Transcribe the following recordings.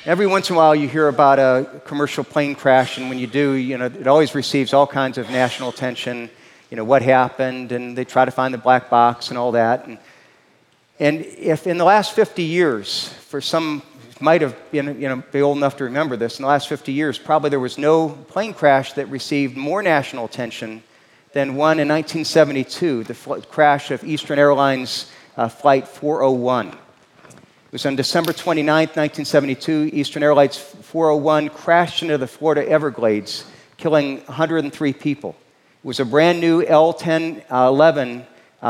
Every once in a while you hear about a commercial plane crash, and when you do, it always receives all kinds of national attention, what happened, and they try to find the black box and all that. And if in the last 50 years, for some might have been, be old enough to remember this, in the last 50 years, probably there was no plane crash that received more national attention than one in 1972, the crash of Eastern Airlines Flight 401. It was on December 29th, 1972. Eastern Airlines 401 crashed into the Florida Everglades, killing 103 people. It was a brand new L-1011,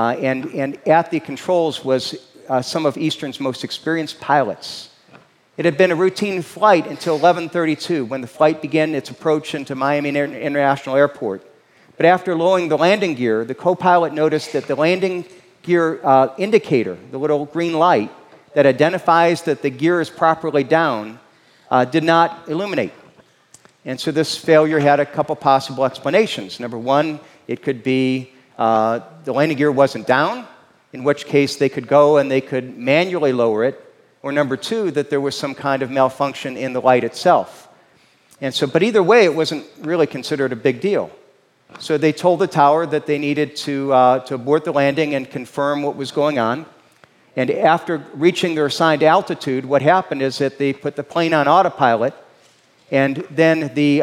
and at the controls was some of Eastern's most experienced pilots. It had been a routine flight until 11:32, when the flight began its approach into Miami International Airport. But after lowering the landing gear, the co-pilot noticed that the landing gear indicator, the little green light that identifies that the gear is properly down, did not illuminate. And so this failure had a couple possible explanations. Number one, it could be the landing gear wasn't down, in which case they could go and they could manually lower it. Or number two, that there was some kind of malfunction in the light itself. And so, but either way, it wasn't really considered a big deal. So they told the tower that they needed to abort the landing and confirm what was going on. And after reaching their assigned altitude, what happened is that they put the plane on autopilot, and then the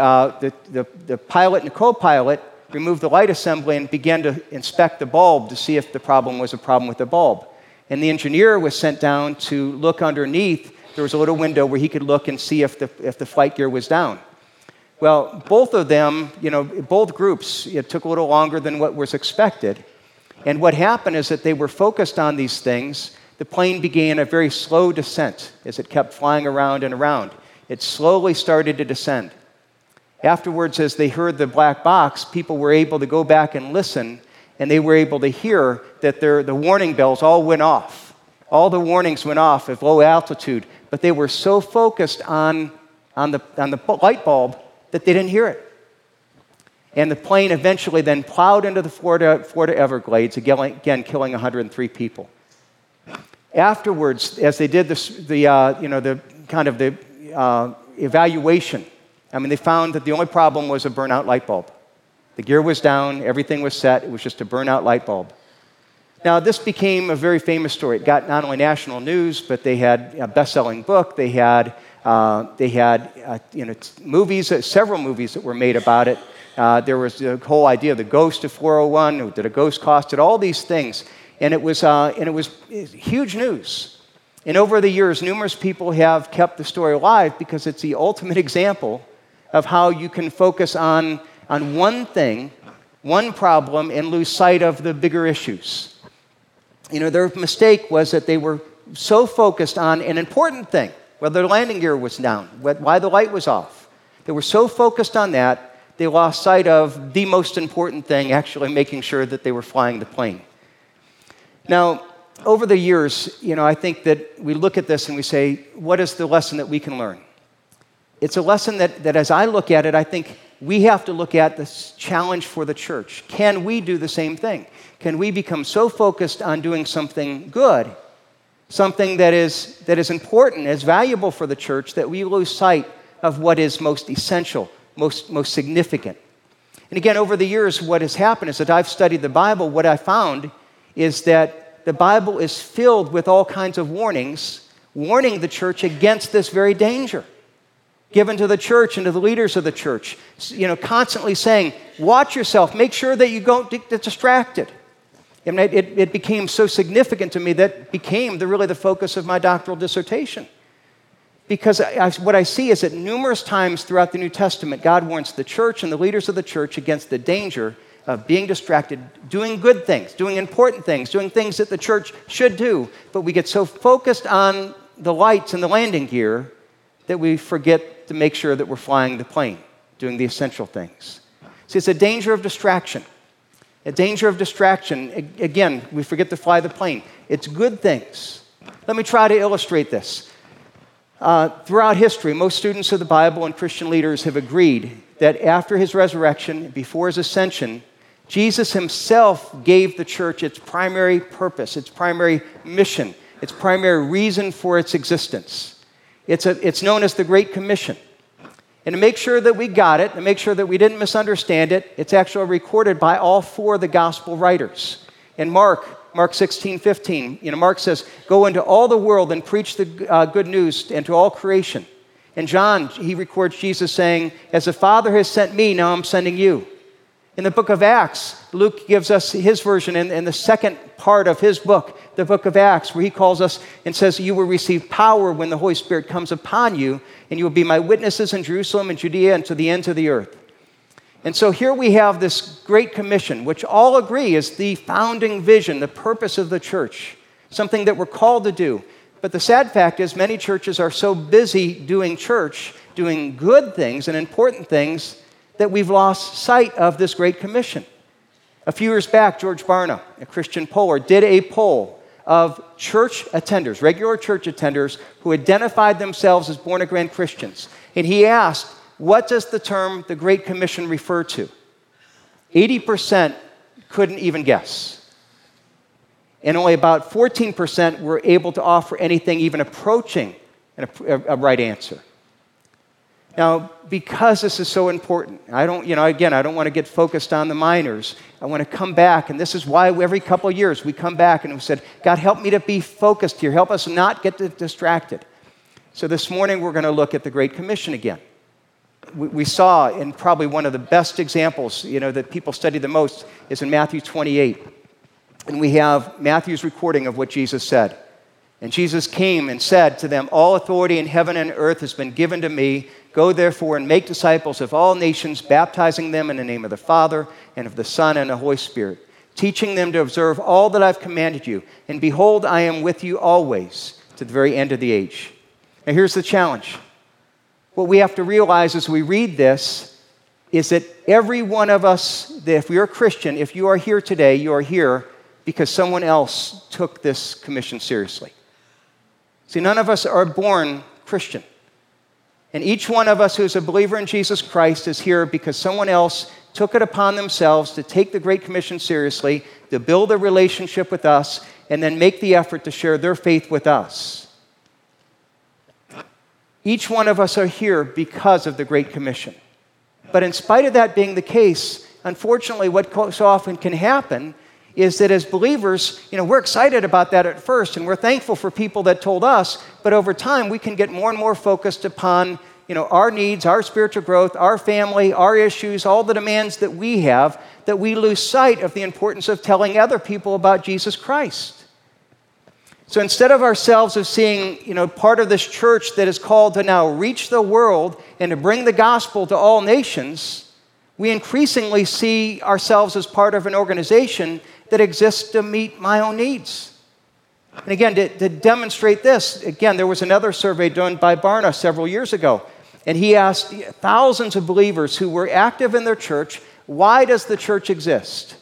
pilot and the co-pilot removed the light assembly and began to inspect the bulb to see if the problem was a problem with the bulb. And the engineer was sent down to look underneath. There was a little window where he could look and see if the flight gear was down. Well, both of them, both groups, it took a little longer than what was expected. And what happened is that they were focused on these things. The plane began a very slow descent as it kept flying around and around. It slowly started to descend. Afterwards, as they heard the black box, people were able to go back and listen, and they were able to hear that the warning bells all went off. All the warnings went off at low altitude, but they were so focused on the light bulb that they didn't hear it. And the plane eventually then plowed into the Florida Everglades, again killing 103 people. Afterwards, as they did the evaluation, they found that the only problem was a burnout light bulb. The gear was down, everything was set, it was just a burnout light bulb. Now, this became a very famous story. It got not only national news, but they had a best-selling book. They had movies, several movies that were made about it. There was the whole idea of the ghost of 401. Did a ghost cost it? All these things, and it was huge news. And over the years, numerous people have kept the story alive because it's the ultimate example of how you can focus on one thing, one problem, and lose sight of the bigger issues. Their mistake was that they were so focused on an important thing, whether the landing gear was down, why the light was off. They were so focused on that, they lost sight of the most important thing, actually making sure that they were flying the plane. Now, over the years, I think that we look at this and we say, what is the lesson that we can learn? It's a lesson that as I look at it, I think we have to look at this challenge for the church. Can we do the same thing? Can we become so focused on doing something good, something that is important, is valuable for the church, that we lose sight of what is most essential, most significant? And again, over the years, what has happened is that I've studied the Bible. What I found is that the Bible is filled with all kinds of warnings, warning the church against this very danger, given to the church and to the leaders of the church, constantly saying, watch yourself, make sure that you don't get distracted. And it became so significant to me that became really the focus of my doctoral dissertation. Because what I see is that numerous times throughout the New Testament, God warns the church and the leaders of the church against the danger of being distracted, doing good things, doing important things, doing things that the church should do, but we get so focused on the lights and the landing gear that we forget to make sure that we're flying the plane, doing the essential things. See, it's a danger of distraction. A danger of distraction. Again, we forget to fly the plane. It's good things. Let me try to illustrate this. Throughout history, most students of the Bible and Christian leaders have agreed that after his resurrection, before his ascension, Jesus himself gave the church its primary purpose, its primary mission, its primary reason for its existence. It's known as the Great Commission. And to make sure that we got it, to make sure that we didn't misunderstand it, it's actually recorded by all four of the gospel writers. In Mark 16:15, Mark says, "Go into all the world and preach the good news and to all creation." In John, he records Jesus saying, "As the Father has sent me, now I'm sending you." In the book of Acts, Luke gives us his version in the second part of his book, the book of Acts, where he calls us and says, "You will receive power when the Holy Spirit comes upon you, and you will be my witnesses in Jerusalem and Judea and to the ends of the earth." And so here we have this Great Commission, which all agree is the founding vision, the purpose of the church, something that we're called to do. But the sad fact is many churches are so busy doing church, doing good things and important things, that we've lost sight of this Great Commission. A few years back, George Barna, a Christian poller, did a poll of church attenders, regular church attenders, who identified themselves as born-again Christians. And he asked, what does the term the Great Commission refer to? 80% couldn't even guess. And only about 14% were able to offer anything even approaching a right answer. Now, because this is so important, I don't want to get focused on the minors. I want to come back, and this is why every couple of years we come back and we said, God, help me to be focused here. Help us not get distracted. So this morning we're going to look at the Great Commission again. We saw in probably one of the best examples, that people study the most is in Matthew 28. And we have Matthew's recording of what Jesus said. And Jesus came and said to them, "All authority in heaven and earth has been given to me. Go therefore and make disciples of all nations, baptizing them in the name of the Father and of the Son and the Holy Spirit, teaching them to observe all that I've commanded you. And behold, I am with you always to the very end of the age." Now here's the challenge. What we have to realize as we read this is that every one of us, that if you're a Christian, if you are here today, you are here because someone else took this commission seriously. See, none of us are born Christian. And each one of us who's a believer in Jesus Christ is here because someone else took it upon themselves to take the Great Commission seriously, to build a relationship with us, and then make the effort to share their faith with us. Each one of us are here because of the Great Commission. But in spite of that being the case, unfortunately, what so often can happen is that as believers, we're excited about that at first, and we're thankful for people that told us, but over time we can get more and more focused upon, our needs, our spiritual growth, our family, our issues, all the demands that we have, that we lose sight of the importance of telling other people about Jesus Christ. So instead of ourselves of seeing, part of this church that is called to now reach the world and to bring the gospel to all nations, we increasingly see ourselves as part of an organization that exists to meet my own needs. And again, to demonstrate this, again, there was another survey done by Barna several years ago, and he asked thousands of believers who were active in their church, why does the church exist?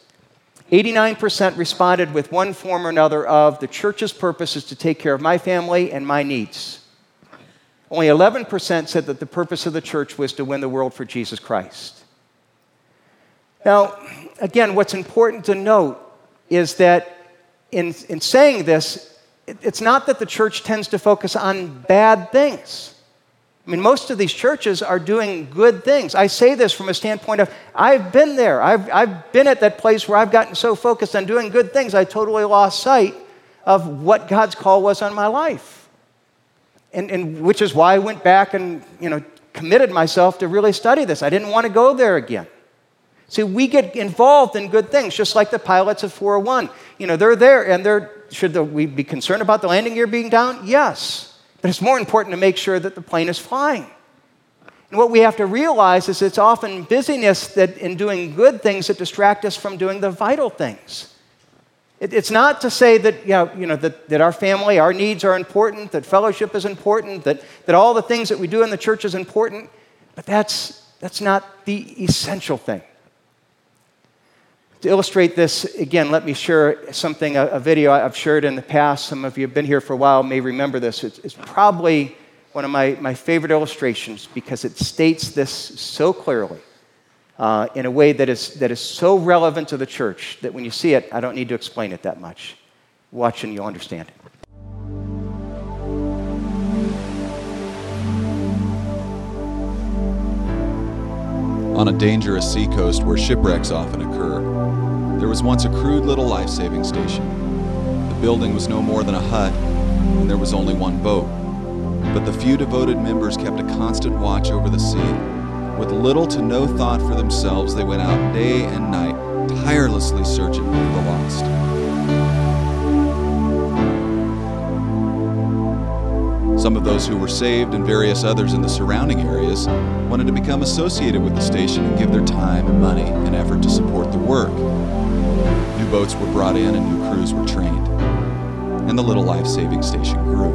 89% responded with one form or another of, the church's purpose is to take care of my family and my needs. Only 11% said that the purpose of the church was to win the world for Jesus Christ. Now, again, what's important to note is that in saying this, it's not that the church tends to focus on bad things. I mean, most of these churches are doing good things. I say this from a standpoint of, I've been there. I've been at that place where I've gotten so focused on doing good things, I totally lost sight of what God's call was on my life. And which is why I went back and, committed myself to really study this. I didn't want to go there again. See, we get involved in good things, just like the pilots of 401. They're there, and should we be concerned about the landing gear being down? Yes. But it's more important to make sure that the plane is flying. And what we have to realize is it's often busyness that in doing good things that distract us from doing the vital things. It's not to say that, that our family, our needs are important, that fellowship is important, that all the things that we do in the church is important, but that's not the essential thing. To illustrate this, again, let me share something, a video I've shared in the past. Some of you have been here for a while may remember this. It's probably one of my favorite illustrations because it states this so clearly in a way that is so relevant to the church that when you see it, I don't need to explain it that much. Watch and you'll understand it. On a dangerous seacoast where shipwrecks often occur, there was once a crude little life-saving station. The building was no more than a hut, and there was only one boat. But the few devoted members kept a constant watch over the sea. With little to no thought for themselves, they went out day and night, tirelessly searching for the lost. Some of those who were saved and various others in the surrounding areas wanted to become associated with the station and give their time and money and effort to support the work. New boats were brought in and new crews were trained, and the little life-saving station grew.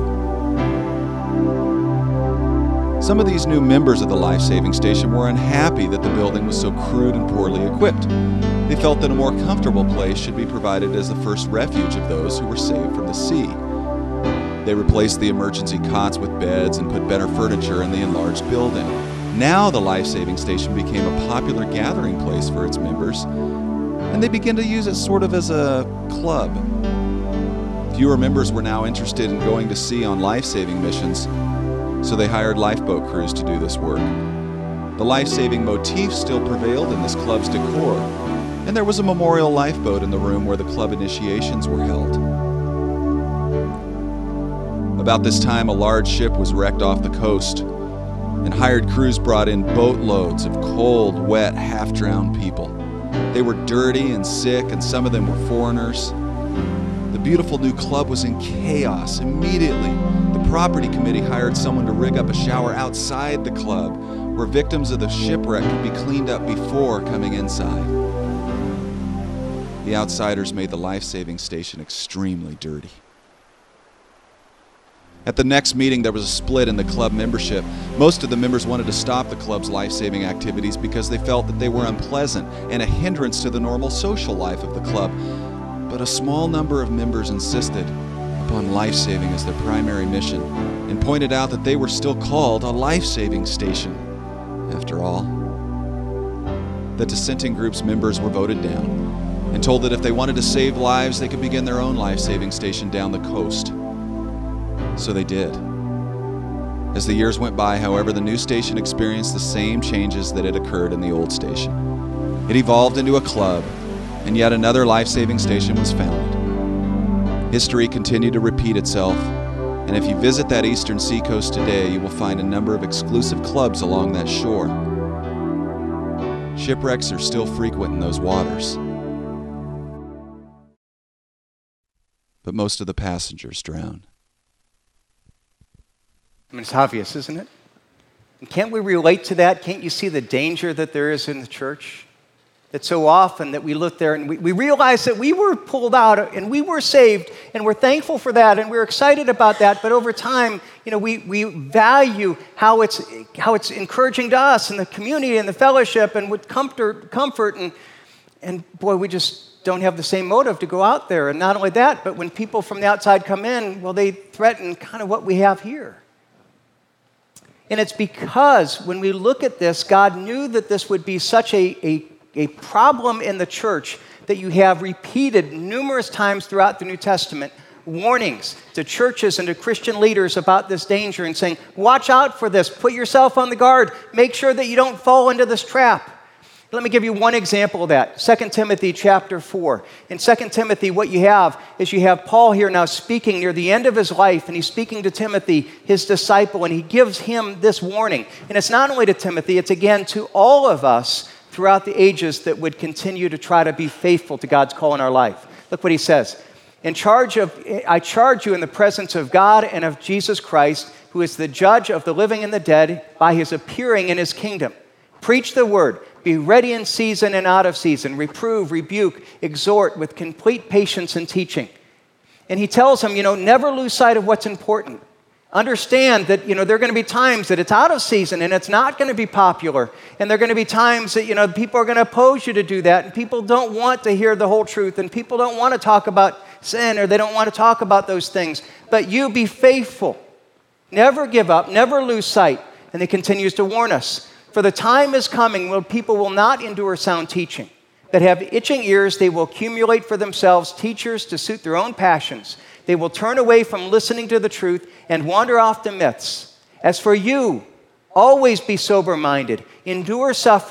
Some of these new members of the life-saving station were unhappy that the building was so crude and poorly equipped. They felt that a more comfortable place should be provided as the first refuge of those who were saved from the sea. They replaced the emergency cots with beds and put better furniture in the enlarged building. Now the life-saving station became a popular gathering place for its members, and they began to use it sort of as a club. Fewer members were now interested in going to sea on life-saving missions, so they hired lifeboat crews to do this work. The life-saving motif still prevailed in this club's decor, and there was a memorial lifeboat in the room where the club initiations were held. About this time, a large ship was wrecked off the coast, and hired crews brought in boatloads of cold, wet, half-drowned people. They were dirty and sick, and some of them were foreigners. The beautiful new club was in chaos. Immediately, the property committee hired someone to rig up a shower outside the club, where victims of the shipwreck could be cleaned up before coming inside. The outsiders made the life-saving station extremely dirty. At the next meeting, there was a split in the club membership. Most of the members wanted to stop the club's life-saving activities because they felt that they were unpleasant and a hindrance to the normal social life of the club. But a small number of members insisted upon life-saving as their primary mission and pointed out that they were still called a life-saving station, after all. The dissenting group's members were voted down and told that if they wanted to save lives, they could begin their own life-saving station down the coast. So they did. As the years went by, however, the new station experienced the same changes that had occurred in the old station. It evolved into a club, and yet another life-saving station was founded. History continued to repeat itself, and if you visit that eastern seacoast today, you will find a number of exclusive clubs along that shore. Shipwrecks are still frequent in those waters, but most of the passengers drown. I mean, it's obvious, isn't it? And can't we relate to that? Can't you see the danger that there is in the church? That so often that we look there and we realize that we were pulled out and we were saved, and we're thankful for that and we're excited about that. But over time, we value how it's encouraging to us and the community and the fellowship and with comfort and boy, we just don't have the same motive to go out there. And not only that, but when people from the outside come in, well, they threaten kind of what we have here. And it's because when we look at this, God knew that this would be such a problem in the church that you have repeated numerous times throughout the New Testament warnings to churches and to Christian leaders about this danger and saying, watch out for this, put yourself on the guard, make sure that you don't fall into this trap. Let me give you one example of that. 2 Timothy chapter 4. In 2 Timothy, what you have is you have Paul here now speaking near the end of his life, and he's speaking to Timothy, his disciple, and he gives him this warning. And it's not only to Timothy, it's again to all of us throughout the ages that would continue to try to be faithful to God's call in our life. Look what he says. I charge you in the presence of God and of Jesus Christ, who is the judge of the living and the dead, by his appearing in his kingdom. Preach the word. Be ready in season and out of season. Reprove, rebuke, exhort with complete patience and teaching. And he tells him, never lose sight of what's important. Understand that, there are going to be times that it's out of season and it's not going to be popular. And there are going to be times that, people are going to oppose you to do that. And people don't want to hear the whole truth. And people don't want to talk about sin, or they don't want to talk about those things. But you be faithful. Never give up. Never lose sight. And he continues to warn us. For the time is coming when people will not endure sound teaching. That have itching ears, they will accumulate for themselves teachers to suit their own passions. They will turn away from listening to the truth and wander off to myths. As for you, always be sober-minded, endure suffering,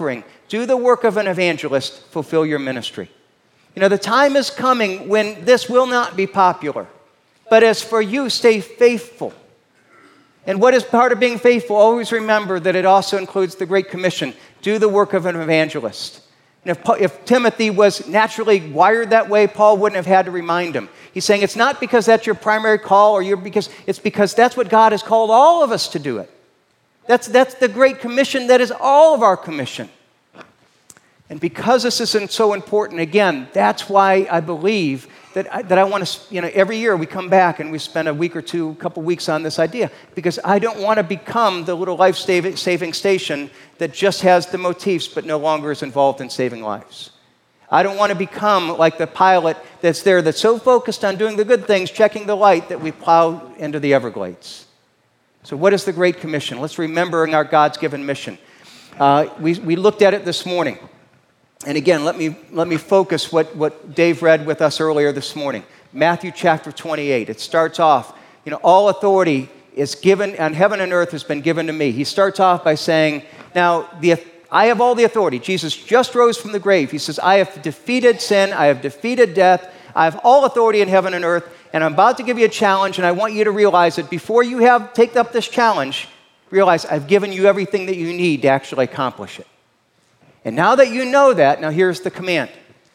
Do the work of an evangelist, fulfill your ministry. The time is coming when this will not be popular. But as for you, stay faithful. And what is part of being faithful? Always remember that it also includes the Great Commission. Do the work of an evangelist. And if Timothy was naturally wired that way, Paul wouldn't have had to remind him. He's saying it's not because that's your primary call, it's because that's what God has called all of us to do it. That's the Great Commission. That is all of our commission. And because this isn't so important, again, that's why I believe that I want to, every year we come back and we spend a week or two, a couple weeks on this idea, because I don't want to become the little life-saving station that just has the motifs but no longer is involved in saving lives. I don't want to become like the pilot that's there that's so focused on doing the good things, checking the light, that we plow into the Everglades. So what is the Great Commission? Let's remember our God's given mission. We looked at it this morning. And again, let me focus what Dave read with us earlier this morning. Matthew chapter 28. It starts off, all authority is given, and heaven and earth has been given to me. He starts off by saying, now, I have all the authority. Jesus just rose from the grave. He says, I have defeated sin. I have defeated death. I have all authority in heaven and earth. And I'm about to give you a challenge, and I want you to realize that before you take up this challenge, realize I've given you everything that you need to actually accomplish it. And now that you know that, now here's the command.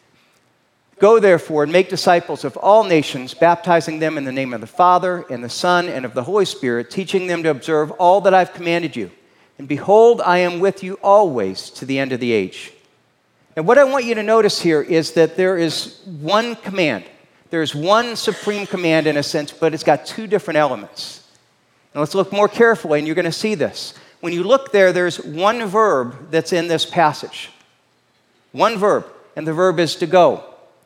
Go therefore and make disciples of all nations, baptizing them in the name of the Father and the Son and of the Holy Spirit, teaching them to observe all that I've commanded you. And behold, I am with you always to the end of the age. And what I want you to notice here is that there is one command. There's one supreme command in a sense, but it's got two different elements. Now let's look more carefully, and you're going to see this. When you look there, there's one verb that's in this passage. One verb, and the verb is to go.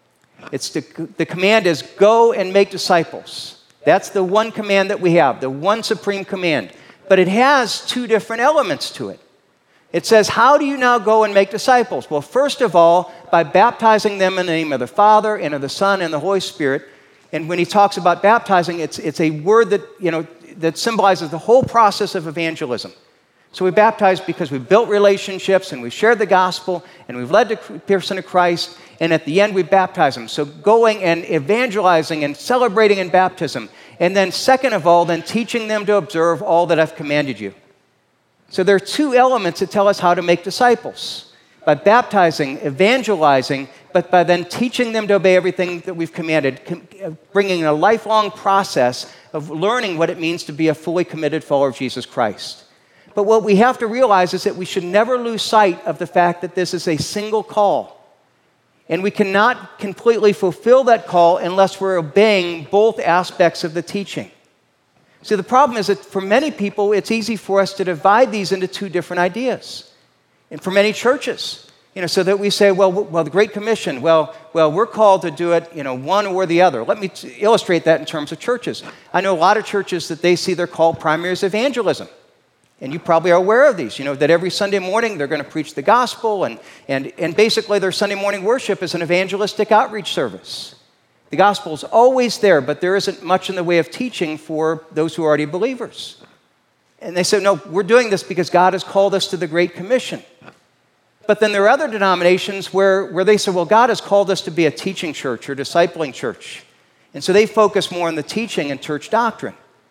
The command is go and make disciples. That's the one command that we have, the one supreme command. But it has two different elements to it. It says, how do you now go and make disciples? Well, first of all, by baptizing them in the name of the Father and of the Son and the Holy Spirit. And when he talks about baptizing, it's a word that symbolizes the whole process of evangelism. So we baptize because we built relationships and we shared the gospel and we've led the person to Christ, and at the end we baptize them. So going and evangelizing and celebrating in baptism. And then second of all, then teaching them to observe all that I've commanded you. So there are two elements that tell us how to make disciples. By baptizing, evangelizing, but by then teaching them to obey everything that we've commanded, bringing a lifelong process of learning what it means to be a fully committed follower of Jesus Christ. But what we have to realize is that we should never lose sight of the fact that this is a single call. And we cannot completely fulfill that call unless we're obeying both aspects of the teaching. See, the problem is that for many people, it's easy for us to divide these into two different ideas. And for many churches, so that we say, well, the Great Commission, well, we're called to do it, one or the other. Let me illustrate that in terms of churches. I know a lot of churches that they see their call primarily as evangelism. And you probably are aware of these, that every Sunday morning they're going to preach the gospel, and basically their Sunday morning worship is an evangelistic outreach service. The gospel is always there, but there isn't much in the way of teaching for those who are already believers. And they say, no, we're doing this because God has called us to the Great Commission. But then there are other denominations where they say, well, God has called us to be a teaching church or discipling church. And so they focus more on the teaching and church doctrine.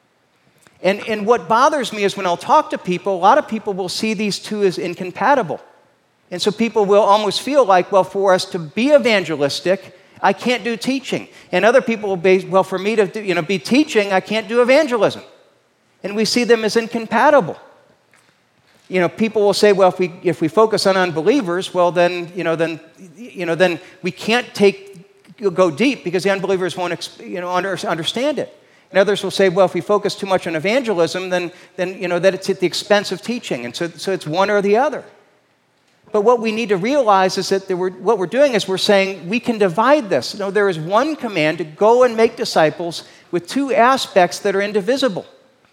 And what bothers me is when I'll talk to people, a lot of people will see these two as incompatible. And so people will almost feel like, well, for us to be evangelistic, I can't do teaching. And other people will be, well, for me to be teaching, I can't do evangelism. And we see them as incompatible. People will say, well, if we focus on unbelievers, well, then we can't go deep because the unbelievers won't understand it. And others will say, well, if we focus too much on evangelism, then that it's at the expense of teaching. And so it's one or the other. But what we need to realize is that what we're doing is we're saying we can divide this. No, there is one command to go and make disciples with two aspects that are indivisible.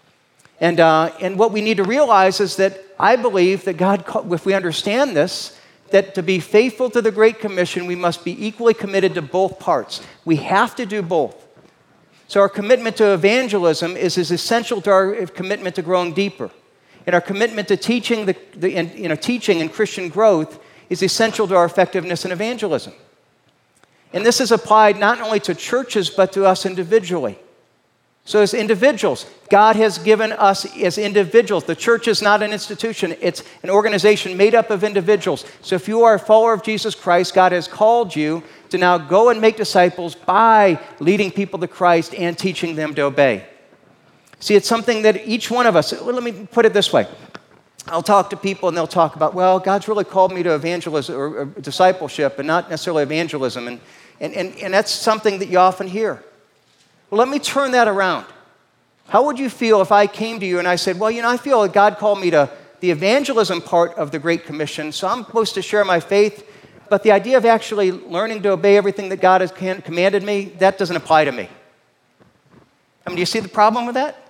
And what we need to realize is that I believe that God, if we understand this, that to be faithful to the Great Commission, we must be equally committed to both parts. We have to do both. So our commitment to evangelism is as essential to our commitment to growing deeper. And our commitment to teaching teaching and Christian growth is essential to our effectiveness in evangelism. And this is applied not only to churches, but to us individually. So as individuals, God has given us as individuals. The church is not an institution. It's an organization made up of individuals. So if you are a follower of Jesus Christ, God has called you to now go and make disciples by leading people to Christ and teaching them to obey. See, it's something that each one of us, let me put it this way. I'll talk to people and they'll talk about, well, God's really called me to evangelism or discipleship and not necessarily evangelism. And that's something that you often hear. Well, let me turn that around. How would you feel if I came to you and I said, well, I feel that God called me to the evangelism part of the Great Commission, so I'm supposed to share my faith, but the idea of actually learning to obey everything that God has commanded me, that doesn't apply to me. Do you see the problem with that?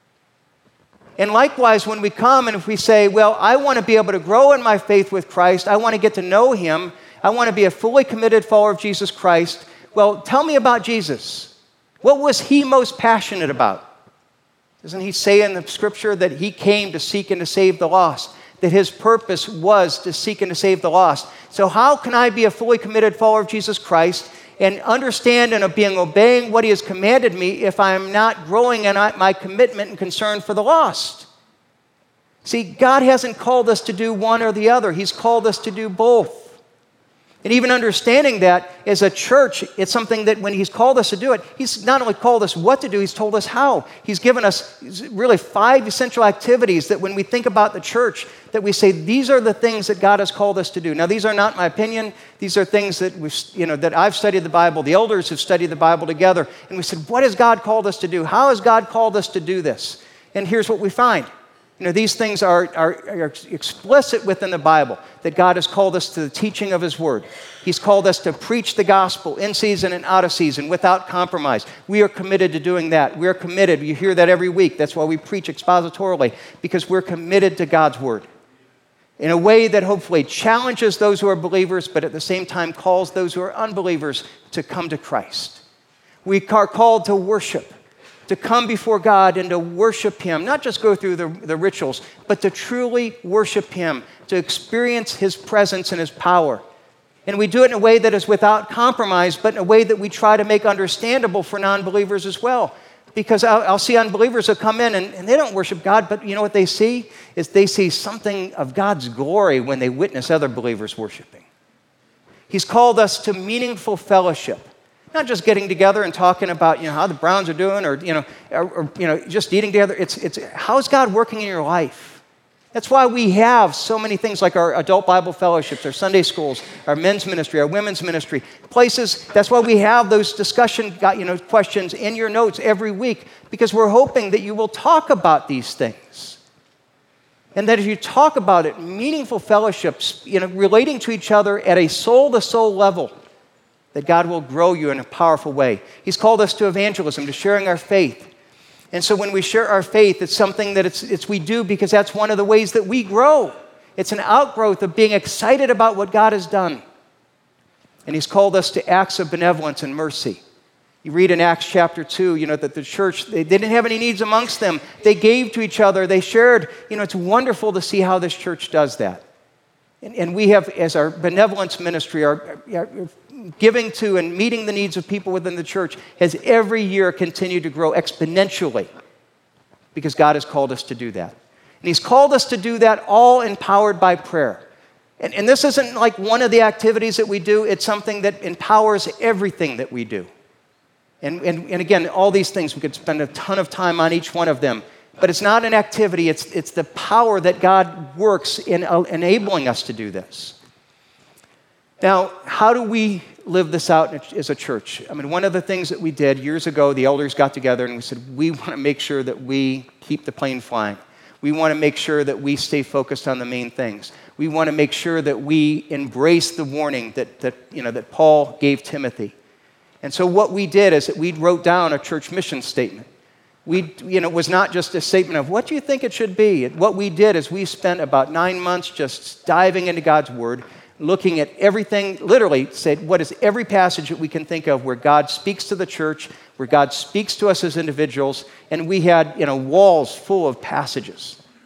And likewise, when we come and if we say, well, I want to be able to grow in my faith with Christ, I want to get to know Him, I want to be a fully committed follower of Jesus Christ, well, tell me about Jesus. What was He most passionate about? Doesn't He say in the Scripture that He came to seek and to save the lost? That His purpose was to seek and to save the lost. So how can I be a fully committed follower of Jesus Christ and understand and obeying what He has commanded me if I am not growing in my commitment and concern for the lost? See, God hasn't called us to do one or the other. He's called us to do both. And even understanding that as a church, it's something that when He's called us to do it, He's not only called us what to do, He's told us how. He's given us really 5 essential activities that when we think about the church, that we say, these are the things that God has called us to do. Now, these are not my opinion. These are things that that I've studied the Bible. The elders have studied the Bible together. And we said, what has God called us to do? How has God called us to do this? And here's what we find. These things are explicit within the Bible, that God has called us to the teaching of His Word. He's called us to preach the gospel in season and out of season without compromise. We are committed to doing that. We are committed. You hear that every week. That's why we preach expositorily, because we're committed to God's Word in a way that hopefully challenges those who are believers, but at the same time calls those who are unbelievers to come to Christ. We are called to worship, to come before God and to worship Him, not just go through the rituals, but to truly worship Him, to experience His presence and His power. And we do it in a way that is without compromise, but in a way that we try to make understandable for non-believers as well. Because I'll see unbelievers who come in and they don't worship God, but you know what they see? Is they see something of God's glory when they witness other believers worshiping. He's called us to meaningful fellowship. Not just getting together and talking about how the Browns are doing or just eating together. It's how's God working in your life? That's why we have so many things like our adult Bible fellowships, our Sunday schools, our men's ministry, our women's ministry, places. That's why we have those discussion questions in your notes every week, because we're hoping that you will talk about these things. And that if you talk about it, meaningful fellowships, relating to each other at a soul-to-soul level, that God will grow you in a powerful way. He's called us to evangelism, to sharing our faith. And so when we share our faith, it's something that we do because that's one of the ways that we grow. It's an outgrowth of being excited about what God has done. And He's called us to acts of benevolence and mercy. You read in Acts chapter 2, that the church, they didn't have any needs amongst them. They gave to each other. They shared. It's wonderful to see how this church does that. And we have, as our benevolence ministry, our giving to and meeting the needs of people within the church has every year continued to grow exponentially because God has called us to do that. And He's called us to do that all empowered by prayer. And this isn't like one of the activities that we do. It's something that empowers everything that we do. And again, all these things, we could spend a ton of time on each one of them. But it's not an activity. It's the power that God works in enabling us to do this. Now, how do we live this out as a church? One of the things that we did years ago, the elders got together and we said, we want to make sure that we keep the plane flying. We want to make sure that we stay focused on the main things. We want to make sure that we embrace the warning that Paul gave Timothy. And so what we did is that we wrote down a church mission statement. It was not just a statement of what do you think it should be. What we did is we spent about 9 months just diving into God's Word, looking at everything, literally said, what is every passage that we can think of where God speaks to the church, where God speaks to us as individuals, and we had, walls full of passages.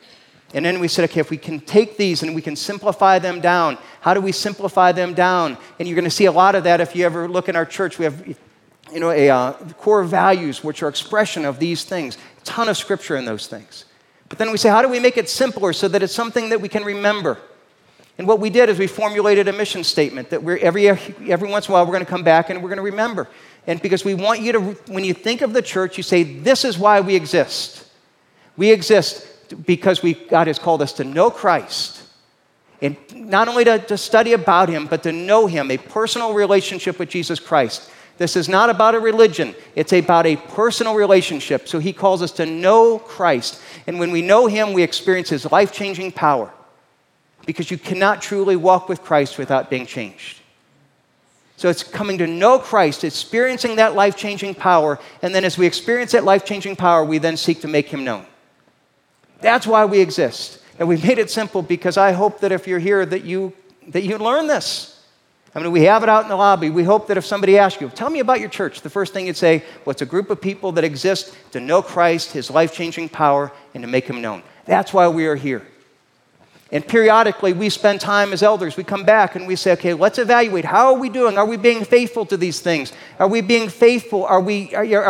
And then we said, okay, if we can take these and we can simplify them down, how do we simplify them down? And you're going to see a lot of that if you ever look in our church. We have core values, which are expression of these things. A ton of scripture in those things. But then we say, how do we make it simpler so that it's something that we can remember? And what we did is we formulated a mission statement that every once in a while we're going to come back and we're going to remember. And because we want you to, when you think of the church, you say, this is why we exist. We exist because God has called us to know Christ. And not only to study about him, but to know him, a personal relationship with Jesus Christ. This is not about a religion. It's about a personal relationship. So he calls us to know Christ. And when we know him, we experience his life-changing power. Because you cannot truly walk with Christ without being changed. So it's coming to know Christ, experiencing that life-changing power, and then as we experience that life-changing power, we then seek to make him known. That's why we exist. And we've made it simple because I hope that if you're here that you learn this. I mean, we have it out in the lobby. We hope that if somebody asks you, tell me about your church, the first thing you'd say, well, it's a group of people that exist to know Christ, his life-changing power, and to make him known. That's why we are here. And periodically, we spend time as elders. We come back and we say, okay, let's evaluate. How are we doing? Are we being faithful to these things? Are we being faithful? Are we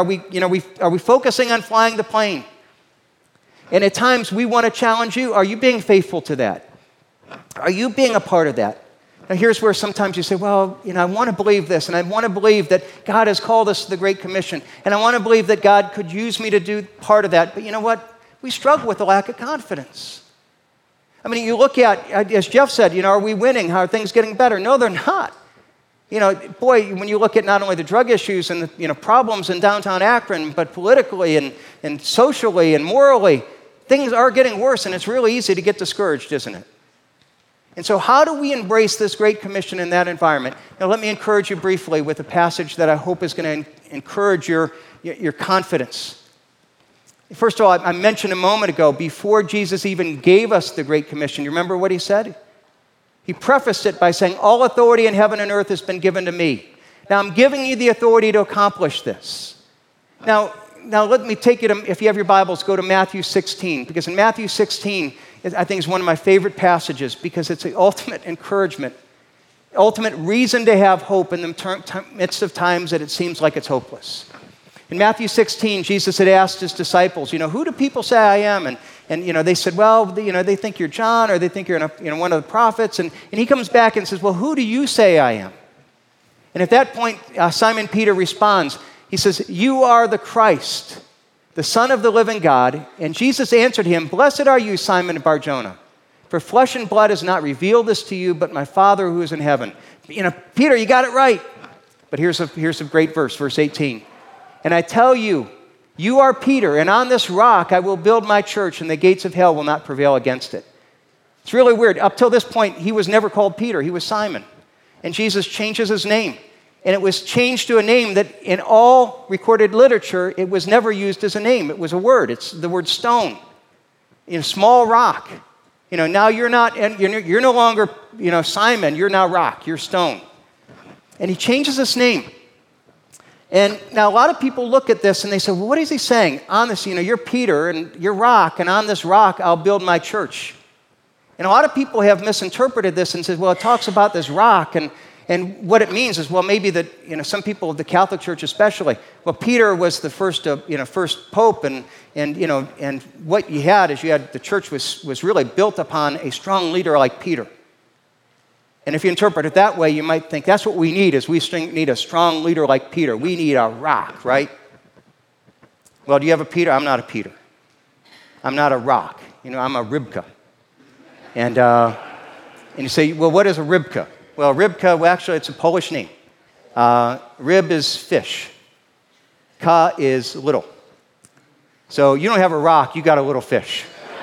focusing on flying the plane? And at times, we want to challenge you. Are you being faithful to that? Are you being a part of that? Now, here's where sometimes you say, well, I want to believe this, and I want to believe that God has called us to the Great Commission, and I want to believe that God could use me to do part of that. But you know what? We struggle with a lack of confidence. I mean, you look at, as Jeff said, are we winning? How are things getting better? No, they're not. When you look at not only the drug issues and the problems in downtown Akron, but politically and socially and morally, things are getting worse, and it's really easy to get discouraged, isn't it? And so how do we embrace this Great Commission in that environment? Now, let me encourage you briefly with a passage that I hope is going to encourage your confidence. First of all, I mentioned a moment ago, before Jesus even gave us the Great Commission, you remember what he said? He prefaced it by saying, all authority in heaven and earth has been given to me. Now, I'm giving you the authority to accomplish this. Now let me take you to, if you have your Bibles, go to Matthew 16, because in Matthew 16, I think is one of my favorite passages, because it's the ultimate encouragement, ultimate reason to have hope in the midst of times that it seems like it's hopeless. In Matthew 16, Jesus had asked his disciples, who do people say I am? And they said, well, they think you're John, or they think you're one of the prophets. And he comes back and says, well, who do you say I am? And at that point, Simon Peter responds. He says, you are the Christ, the Son of the living God. And Jesus answered him, blessed are you, Simon Bar-Jonah, for flesh and blood has not revealed this to you, but my Father who is in heaven. Peter, you got it right. But here's a great verse, verse 18. And I tell you, you are Peter, and on this rock I will build my church, and the gates of hell will not prevail against it. It's really weird. Up till this point, he was never called Peter. He was Simon. And Jesus changes his name. And it was changed to a name that in all recorded literature, it was never used as a name. It was a word. It's the word stone. Small rock. Now you're no longer, Simon. You're now rock. You're stone. And he changes his name. And now a lot of people look at this and they say, well, what is he saying? On this, you're Peter and you're rock, and on this rock I'll build my church. And a lot of people have misinterpreted this and said, well, it talks about this rock, and what it means is, well, maybe that, some people of the Catholic Church especially, well, Peter was the first pope, and what you had is the church was really built upon a strong leader like Peter. And if you interpret it that way, you might think that's what we need, is we need a strong leader like Peter. We need a rock, right? Well, do you have a Peter? I'm not a Peter. I'm not a rock. I'm a Ribka. And you say, well, what is a Ribka? Well, Ribka, actually, it's a Polish name. Rib is fish. Ka is little. So you don't have a rock, you got a little fish.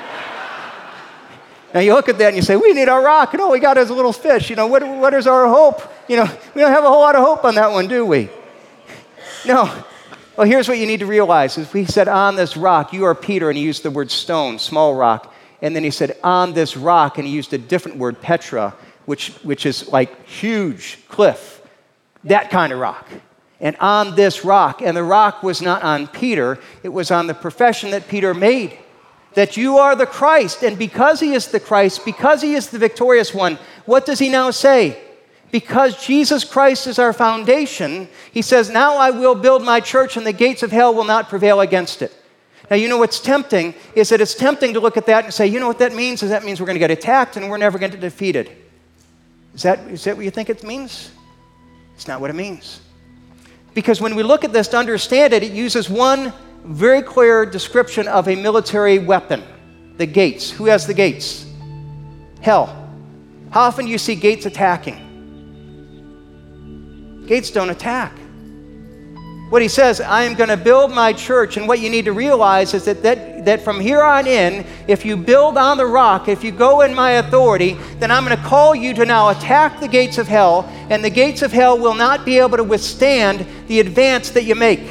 Now you look at that and you say, we need our rock, and all we got is a little fish. What is our hope? We don't have a whole lot of hope on that one, do we? No. Well, here's what you need to realize. Is he said, on this rock, you are Peter, and he used the word stone, small rock. And then he said, on this rock, and he used a different word, Petra, which is like huge cliff, that kind of rock. And on this rock, and the rock was not on Peter, it was on the profession that Peter made. that you are the Christ. And because he is the Christ, because he is the victorious one, what does he now say? Because Jesus Christ is our foundation, he says, now I will build my church and the gates of hell will not prevail against it. Now, you know what's tempting is that it's tempting to look at that and say, you know what that means? Is that means we're going to get attacked and we're never going to get defeated. Is that what you think it means? It's not what it means. Because when we look at this to understand it, it uses one very clear description of a military weapon, the gates. Who has the gates? Hell. How often do you see gates attacking? Gates don't attack. What he says, I am going to build my church, and what you need to realize is that from here on in, if you build on the rock, if you go in my authority, then I'm going to call you to now attack the gates of hell, and the gates of hell will not be able to withstand the advance that you make.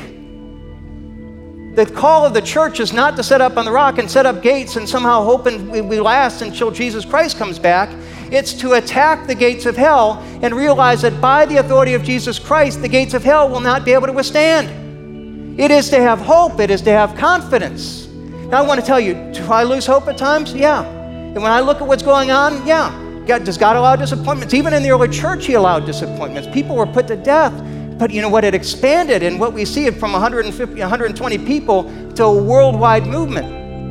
The call of the church is not to set up on the rock and set up gates and somehow hope we last until Jesus Christ comes back. It's to attack the gates of hell and realize that by the authority of Jesus Christ, the gates of hell will not be able to withstand. It is to have hope. It is to have confidence. Now, I want to tell you, do I lose hope at times? Yeah. And when I look at what's going on, yeah. Does God allow disappointments? Even in the early church, he allowed disappointments. People were put to death. But you know what? It expanded, and what we see it from 150, 120 people to a worldwide movement.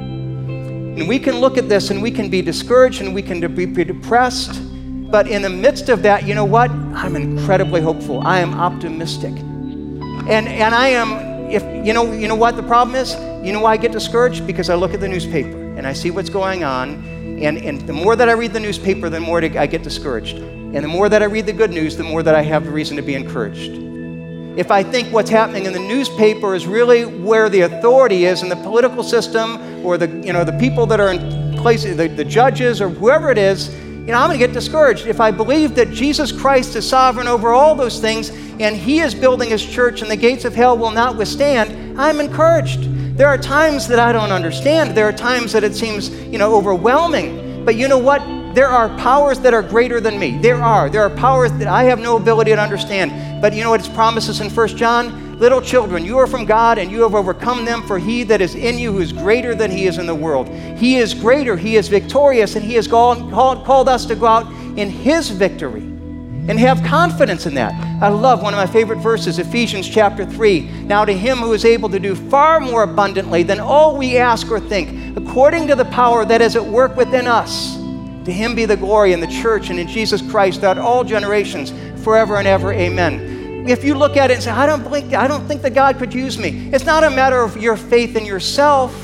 And we can look at this and we can be discouraged and we can be depressed. But in the midst of that, you know what? I'm incredibly hopeful. I am optimistic. And I am, if you know what the problem is? You know why I get discouraged? Because I look at the newspaper and I see what's going on. And the more that I read the newspaper, the more I get discouraged. And the more that I read the good news, the more that I have reason to be encouraged. If I think what's happening in the newspaper is really where the authority is in the political system, or the people that are in place, the judges or whoever it is, I'm going to get discouraged. If I believe that Jesus Christ is sovereign over all those things and he is building his church and the gates of hell will not withstand, I'm encouraged. There are times that I don't understand. There are times that it seems, overwhelming. But you know what? There are powers that are greater than me. There are powers that I have no ability to understand. But you know what its promises in 1 John? Little children, you are from God and you have overcome them, for he that is in you who is greater than he is in the world. He is greater, he is victorious, and he has called us to go out in his victory and have confidence in that. I love one of my favorite verses, Ephesians chapter 3. Now to him who is able to do far more abundantly than all we ask or think, according to the power that is at work within us, to him be the glory in the church and in Jesus Christ throughout all generations, forever and ever. Amen. If you look at it and say, I don't think that God could use me. It's not a matter of your faith in yourself.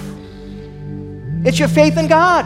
It's your faith in God.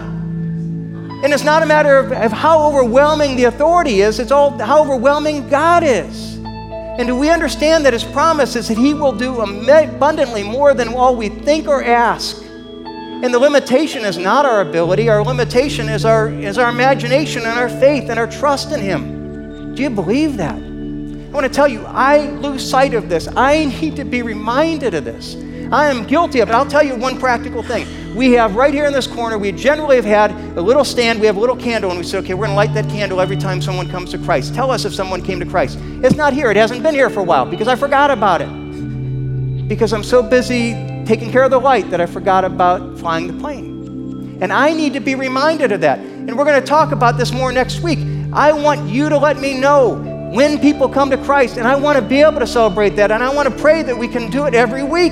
And it's not a matter of how overwhelming the authority is. It's all how overwhelming God is. And do we understand that his promise is that he will do abundantly more than all we think or ask? And the limitation is not our ability. Our limitation is our imagination and our faith and our trust in him. Do you believe that? I want to tell you, I lose sight of this. I need to be reminded of this. I am guilty of it. I'll tell you one practical thing. We have right here in this corner, we generally have had a little stand. We have a little candle, and we say, okay, we're going to light that candle every time someone comes to Christ. Tell us if someone came to Christ. It's not here. It hasn't been here for a while because I forgot about it. Because I'm so busy taking care of the light that I forgot about flying the plane. And I need to be reminded of that. And we're going to talk about this more next week. I want you to let me know when people come to Christ, and I want to be able to celebrate that, and I want to pray that we can do it every week.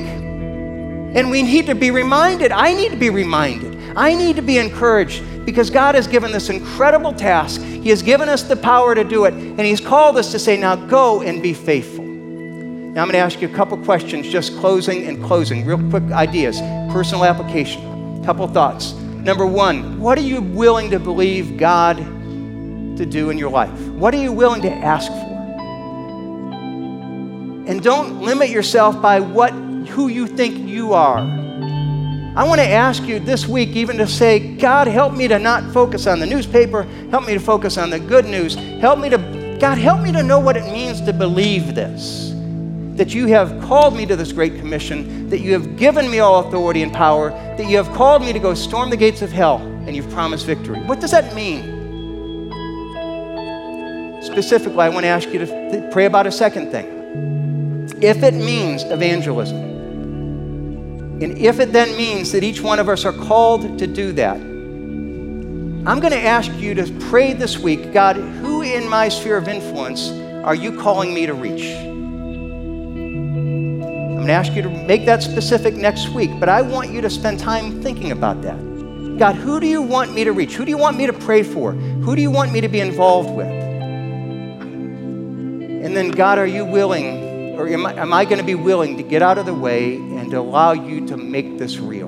And we need to be reminded. I need to be reminded. I need to be encouraged because God has given this incredible task. He has given us the power to do it, and he's called us to say, now go and be faithful. Now I'm going to ask you a couple questions, just closing, real quick ideas, personal application, couple thoughts. Number one, what are you willing to believe God to do in your life? What are you willing to ask for? And don't limit yourself by who you think you are. I want to ask you this week even to say, God, help me to not focus on the newspaper. Help me to focus on the good news. God, help me to know what it means to believe this. That you have called me to this great commission, that you have given me all authority and power, that you have called me to go storm the gates of hell, and you've promised victory. What does that mean? Specifically, I want to ask you to pray about a second thing. If it means evangelism, And if it then means that each one of us are called to do that, I'm going to ask you to pray this week, God, who in my sphere of influence are you calling me to reach? I'm going to ask you to make that specific next week, but I want you to spend time thinking about that. God, who do you want me to reach? Who do you want me to pray for? Who do you want me to be involved with? And then, God, are you willing, or am I going to be willing to get out of the way and to allow you to make this real?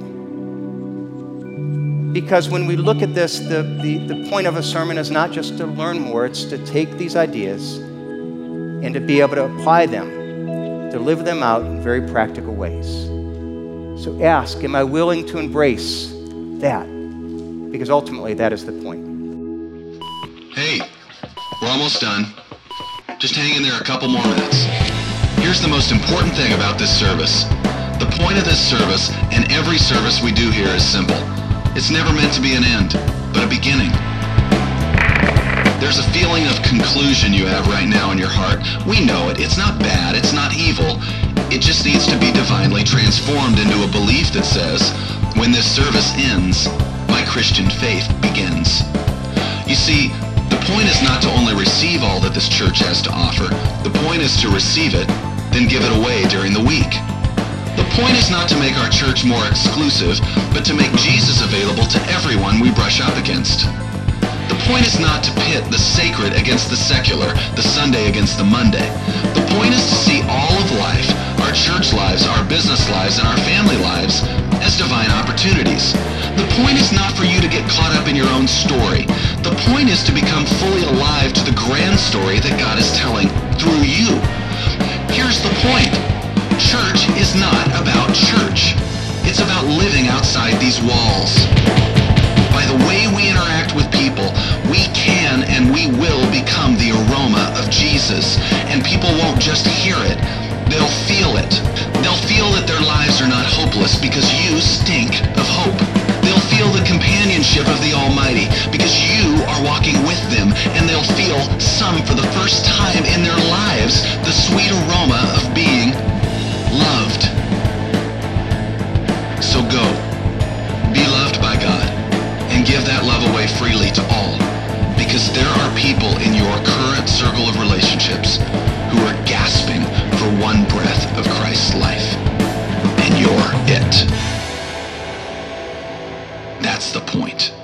Because when we look at this, the point of a sermon is not just to learn more, it's to take these ideas and to be able to apply them, to live them out in very practical ways. So ask, am I willing to embrace that? Because ultimately, that is the point. Hey, we're almost done. Just hang in there a couple more minutes. Here's the most important thing about this service. The point of this service and every service we do here is simple. It's never meant to be an end, but a beginning. There's a feeling of conclusion you have right now in your heart. We know it. It's not bad. It's not evil. It just needs to be divinely transformed into a belief that says, when this service ends, my Christian faith begins. You see, the point is not to only receive all that this church has to offer. The point is to receive it, then give it away during the week. The point is not to make our church more exclusive, but to make Jesus available to everyone we brush up against. The point is not to pit the sacred against the secular, the Sunday against the Monday. The point is to see all of life, our church lives, our business lives, and our family lives, as divine opportunities. The point is not for you to get caught up in your own story. The point is to become fully alive to the grand story that God is telling through you. Here's the point. Church is not about church. It's about living outside these walls. By the way we interact with people, we can and we will become the aroma of Jesus. And people won't just hear it, they'll feel it. They'll feel that their lives are not hopeless because you stink of hope. They'll feel the companionship of the Almighty because you are walking with them, and they'll feel, some for the first time in their lives, the sweet aroma of being loved. So go, be loved by God, and give that love away freely to all, because there are people in your current circle of relationships who are gasping for one breath of Christ's life, and you're it. That's the point.